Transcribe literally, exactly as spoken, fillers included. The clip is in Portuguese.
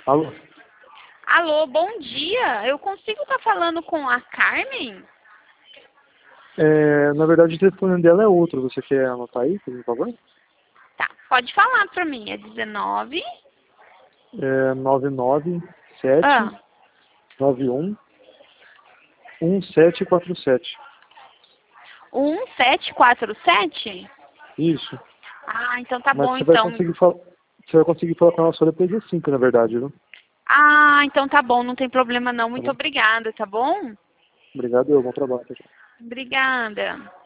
Alô? Alô, bom dia. Eu consigo estar falando com a Carmen? É, na verdade, o telefone dela é outro. Você quer anotar aí, por favor? Tá, pode falar pra mim. É dezenove. É nove nove sete Ah, nove um um sete quatro sete. um sete quatro sete? Isso. Ah, então tá Mas bom, você vai então. conseguir falar. Você vai conseguir falar com ela só depois das cinco, na verdade, viu? Ah, então tá bom, não tem problema não. Tá Muito bom? obrigada, tá bom? Obrigado, eu. Bom trabalho. Tchau, tchau. Obrigada.